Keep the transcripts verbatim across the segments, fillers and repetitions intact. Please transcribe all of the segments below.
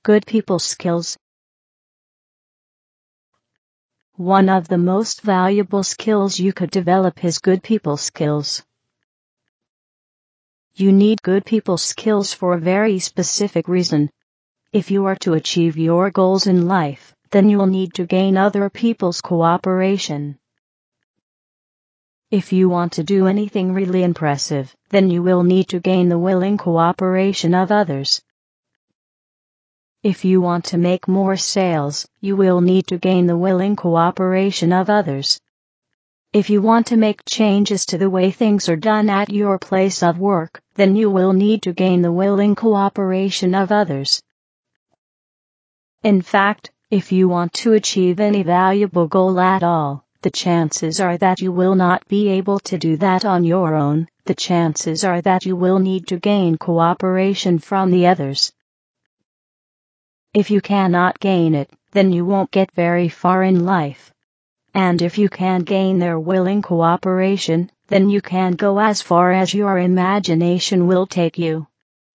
Good people skills. One of the most valuable skills you could develop is good people skills. You need good people skills for a very specific reason. If you are to achieve your goals in life, then you will need to gain other people's cooperation. If you want to do anything really impressive, then you will need to gain the willing cooperation of others. If you want to make more sales, you will need to gain the willing cooperation of others. If you want to make changes to the way things are done at your place of work, then you will need to gain the willing cooperation of others. In fact, if you want to achieve any valuable goal at all, the chances are that you will not be able to do that on your own. The chances are that you will need to gain cooperation from the others. If you cannot gain it, then you won't get very far in life. And if you can gain their willing cooperation, then you can go as far as your imagination will take you.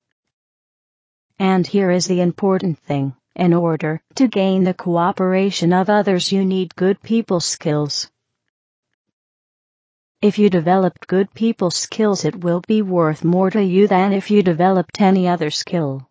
And here is the important thing. In order to gain the cooperation of others, you need good people skills. If you developed good people skills, it will be worth more to you than if you developed any other skill.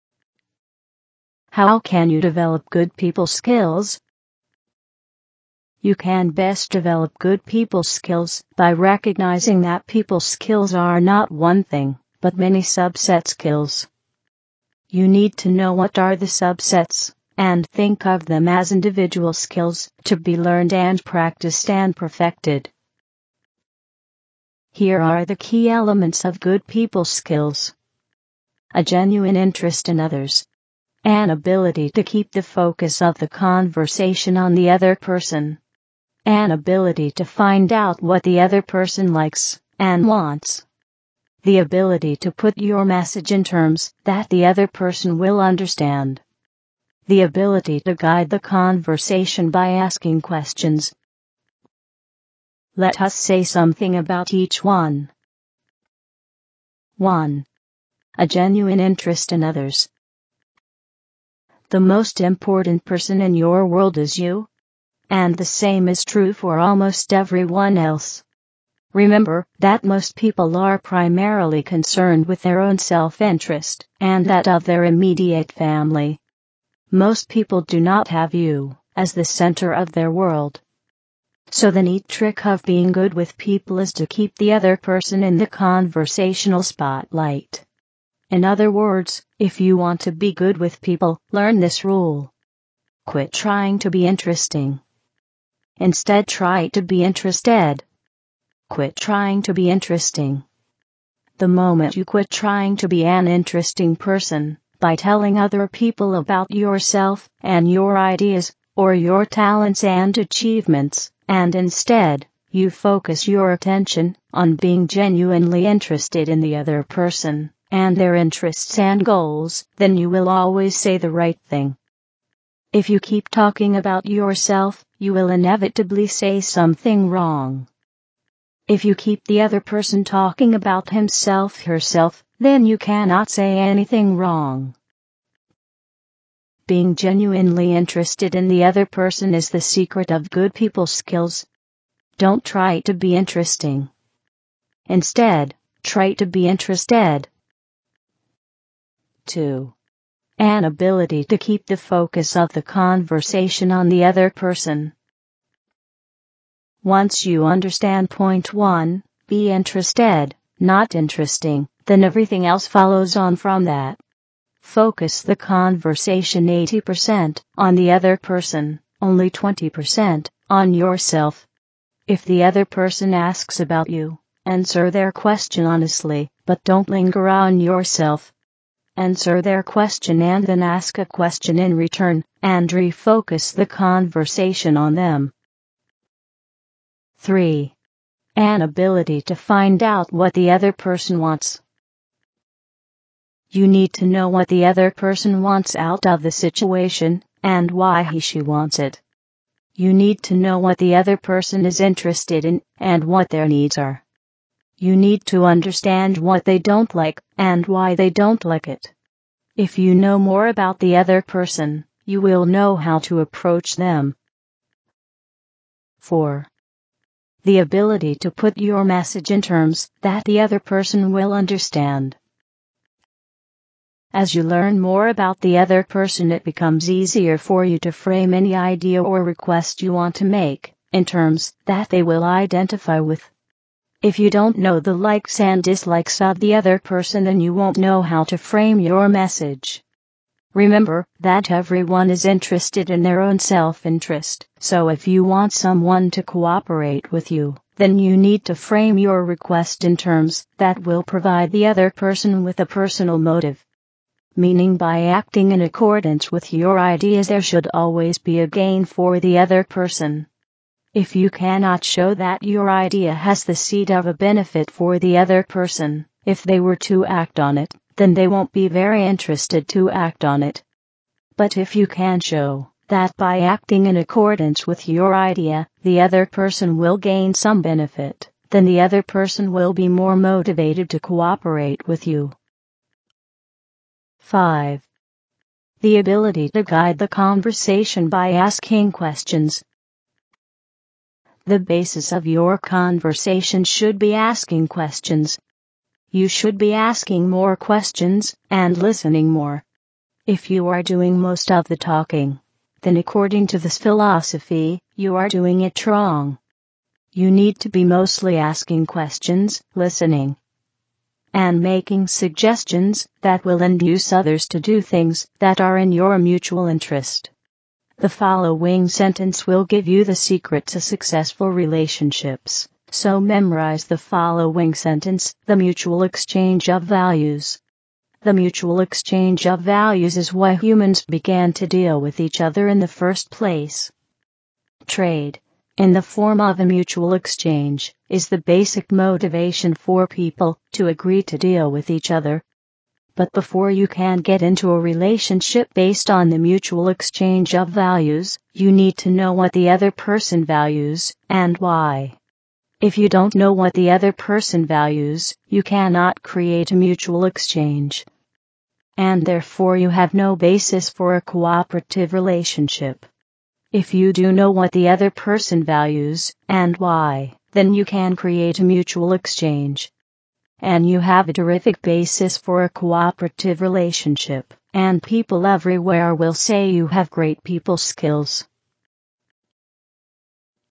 How can you develop good people skills? You can best develop good people skills by recognizing that people skills are not one thing, but many subset skills. You need to know what are the subsets, and think of them as individual skills to be learned and practiced and perfected. Here are the key elements of good people skills. A genuine interest in others. An ability to keep the focus of the conversation on the other person. An ability to find out what the other person likes and wants. The ability to put your message in terms that the other person will understand. The ability to guide the conversation by asking questions. Let us say something about each one. one. A genuine interest in others. The most important person in your world is you. And the same is true for almost everyone else. Remember that most people are primarily concerned with their own self-interest and that of their immediate family. Most people do not have you as the center of their world. So the neat trick of being good with people is to keep the other person in the conversational spotlight. In other words, if you want to be good with people, learn this rule. Quit trying to be interesting. Instead, try to be interested. Quit trying to be interesting. The moment you quit trying to be an interesting person, by telling other people about yourself and your ideas, or your talents and achievements, and instead, you focus your attention on being genuinely interested in the other person and their interests and goals, then you will always say the right thing. If you keep talking about yourself, you will inevitably say something wrong. If you keep the other person talking about himself, herself, then you cannot say anything wrong. Being genuinely interested in the other person is the secret of good people skills. Don't try to be interesting. Instead, try to be interested. two. An ability to keep the focus of the conversation on the other person. Once you understand point one, be interested, not interesting, then everything else follows on from that. Focus the conversation eighty percent on the other person, only twenty percent on yourself. If the other person asks about you, answer their question honestly, but don't linger on yourself. Answer their question and then ask a question in return, and refocus the conversation on them. three. An ability to find out what the other person wants. You need to know what the other person wants out of the situation, and why he she wants it. You need to know what the other person is interested in, and what their needs are. You need to understand what they don't like, and why they don't like it. If you know more about the other person, you will know how to approach them. four. The ability to put your message in terms that the other person will understand. As you learn more about the other person, it becomes easier for you to frame any idea or request you want to make in terms that they will identify with. If you don't know the likes and dislikes of the other person, then you won't know how to frame your message. Remember that everyone is interested in their own self-interest, so if you want someone to cooperate with you, then you need to frame your request in terms that will provide the other person with a personal motive. Meaning, by acting in accordance with your ideas, there should always be a gain for the other person. If you cannot show that your idea has the seed of a benefit for the other person, if they were to act on it, then they won't be very interested to act on it. But if you can show that by acting in accordance with your idea, the other person will gain some benefit, then the other person will be more motivated to cooperate with you. five. The ability to guide the conversation by asking questions. The basis of your conversation should be asking questions. You should be asking more questions and listening more. If you are doing most of the talking, then according to this philosophy, you are doing it wrong. You need to be mostly asking questions, listening, and making suggestions that will induce others to do things that are in your mutual interest. The following sentence will give you the secret to successful relationships, so memorize the following sentence: the mutual exchange of values. The mutual exchange of values is why humans began to deal with each other in the first place. Trade, in the form of a mutual exchange, is the basic motivation for people to agree to deal with each other. But before you can get into a relationship based on the mutual exchange of values, you need to know what the other person values and why. If you don't know what the other person values, you cannot create a mutual exchange. And therefore you have no basis for a cooperative relationship. If you do know what the other person values and why, then you can create a mutual exchange. And you have a terrific basis for a cooperative relationship, and people everywhere will say you have great people skills.